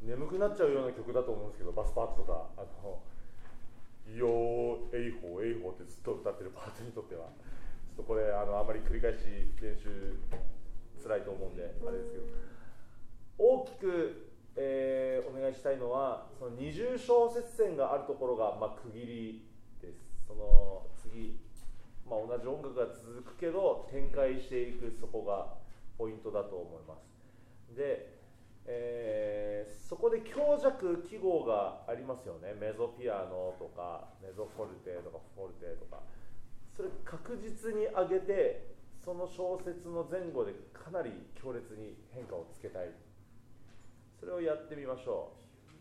眠くなっちゃうような曲だと思うんですけど、バスパートとかよーエイホーエイホーってずっと歌ってるパートにとってはちょっとこれあまり繰り返し練習辛いと思うんであれですけど、大きく、お願いしたいのはその二重小節線があるところが、区切りです。その次、同じ音楽が続くけど展開していく、そこがポイントだと思います。で、そこで強弱記号がありますよね。メゾピアノとかメゾフォルテとかフォルテとか、それ確実に上げてその小節の前後でかなり強烈に変化をつけたい。それをやってみましょ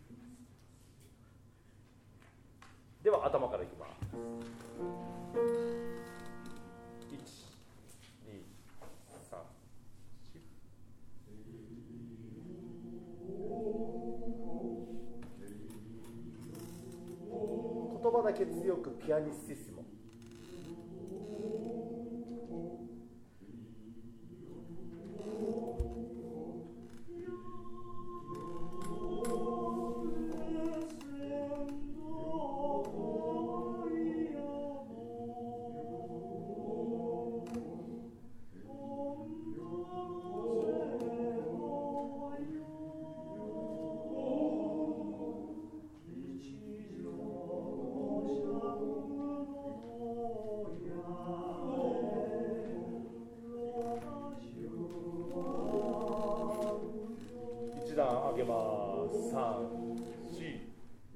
う。では頭からいきます。1、2、3、4。言葉だけ強くピアニッシッシモ。一段上げます。3、4。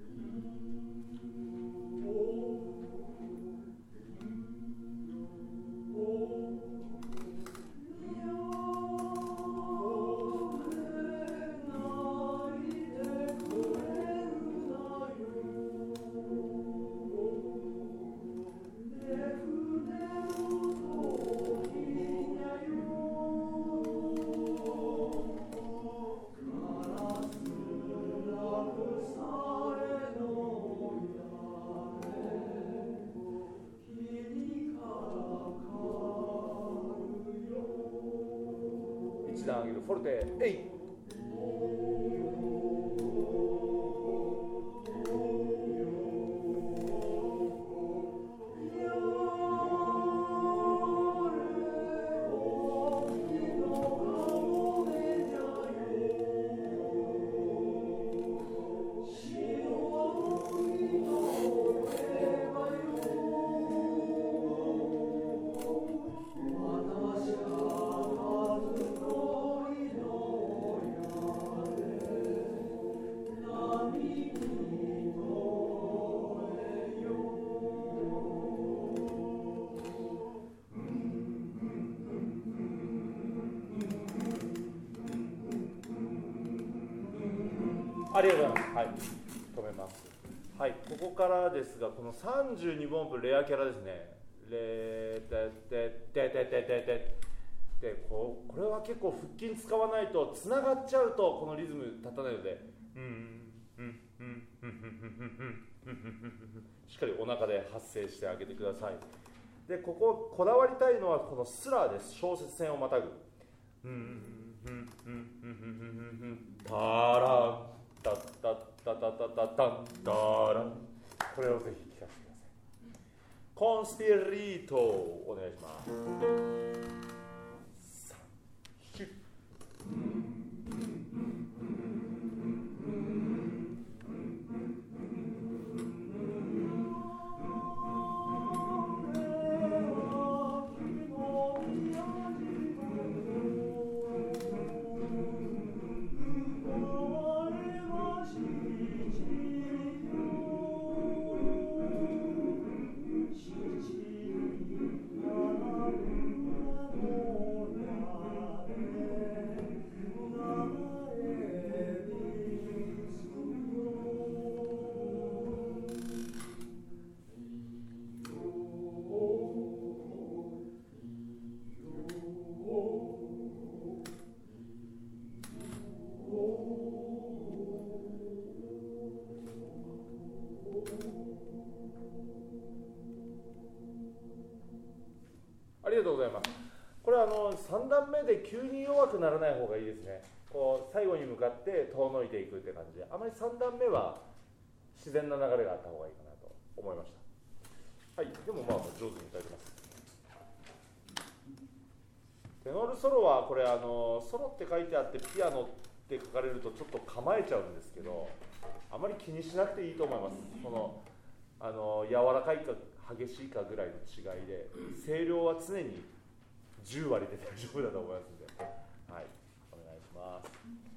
一段上げるフォルテエイ。ありがとうございます。はい、止めます。はい、ここからですが、この32分音符レアキャラですね。レテテテテテテテで、これは結構腹筋使わないとつながっちゃうとこのリズム立たないので、しっかりお腹で発声してあげてください。で、こここだわりたいのはこのスラーです。小節線をまたぐ。タランタッタッタタタタタンタラン。これをぜひ聞かせてください。コンスピリートお願いします。3、4。ありがとうございます。これ3段目で急に弱くならない方がいいですね。 こう最後に向かって遠のいていくって感じで、あまり3段目は自然な流れがあった方がいいかなと思いました。はい、でもまあ上手に歌えてます。テノールソロはこれソロって書いてあってピアノって書かれるとちょっと構えちゃうんですけど、あまり気にしなくていいと思います。その柔らかいか激しいかぐらいの違いで、声量は常に10割で大丈夫だと思いますので、はい、お願いします。